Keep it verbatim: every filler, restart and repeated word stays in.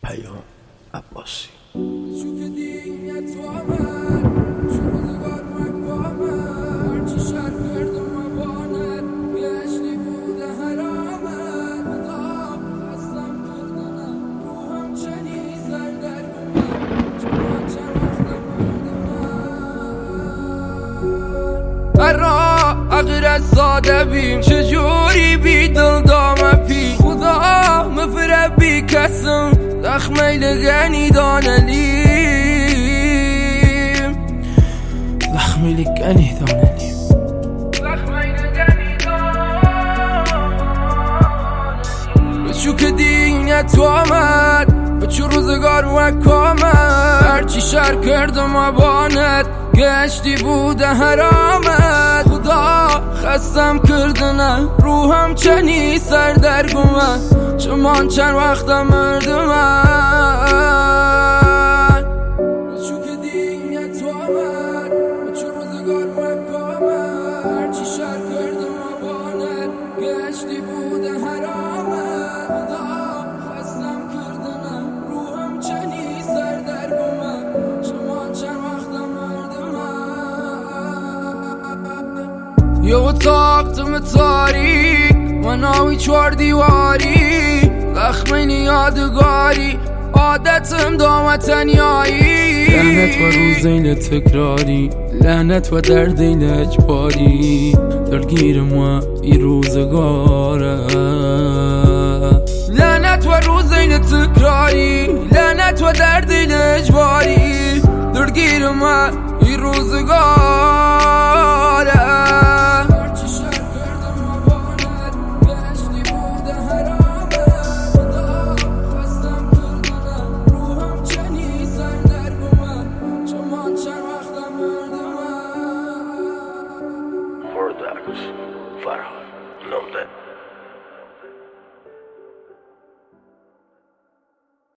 پیام عباسی. اگر ساده بیم چجوری بی دل دامه پی خدا مفره بی کسم زخمی لگنی دانلیم زخمی لگنی دانلیم زخمی لگنی دانلیم بچو که دینه تو آمد بچو روزگار وک آمد هرچی شر کردم آبانت گشتی بوده حرامت خدا خستم کردنه روحم چنی سر درگومه چمان چند وقتم مردمن بچو که دینه تو آمد بچو روزگار مکامه هرچی شر کردم آبانت گشتی بوده حرامت خدا خستم کردنه روحم چنی سر درگومه چمان چند وقتم یه اتاق تم تاریک مناوی چوار دیواری زخمین یادگاری عادتم دامتنیایی لعنت و روزین تکراری لعنت و دردین اجباری درگیر ما ای روزگاره لعنت و روزین تکراری لعنت و دردین اجباری درگیر ما ای روزگاره فرهاد نامده